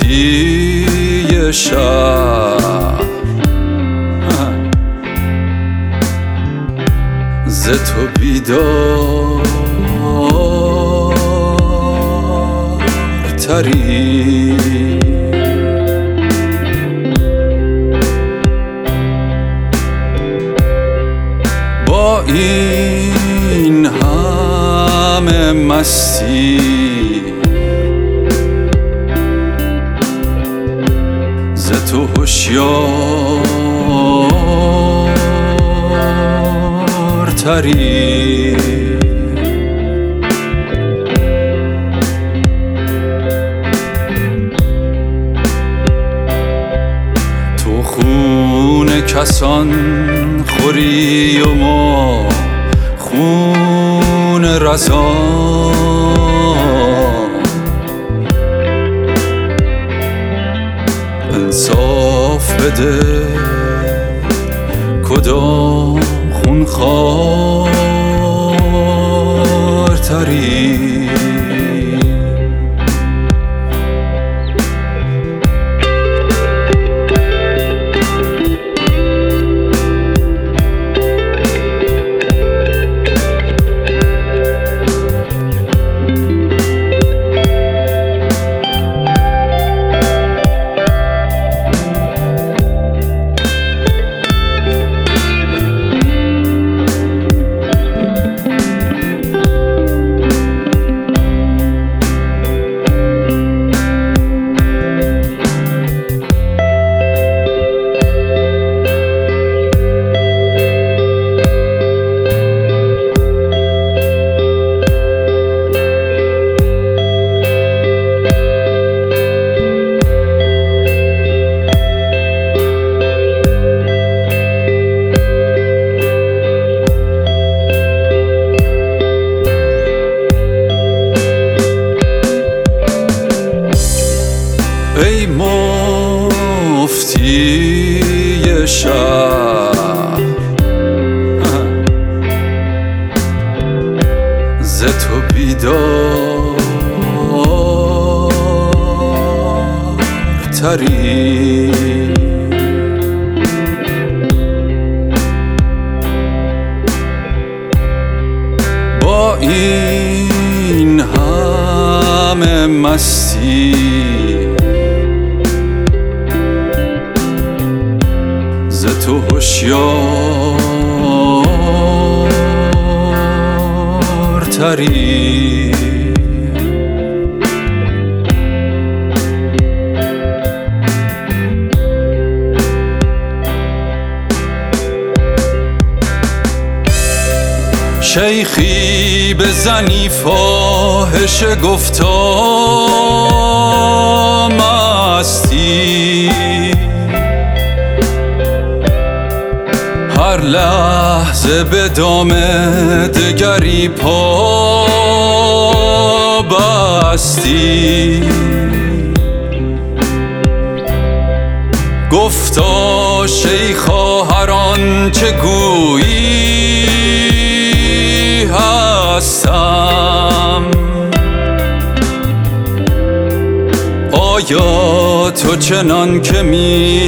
مفتی شهر ز تو بیدارتری، با این همه مستی ز تو هوشیارتری. تو خون کسان خوری و ما خون رزا، انصاف بده کدام خونخوارتری. ای مفتی شهر ز تو بیدارتری، با این همه مستی ز تو هوشیارتری. شیخی بزنی فاحش گفتا مستی، هر لحظه به دام دگری پا بستی. گفتا شیخا هر آنچه گویی هستم، آیا تو چنان که می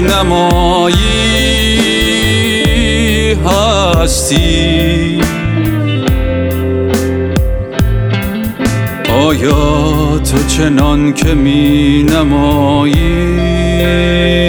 نمایی هستی؟ آیا تو چنان که می نمایی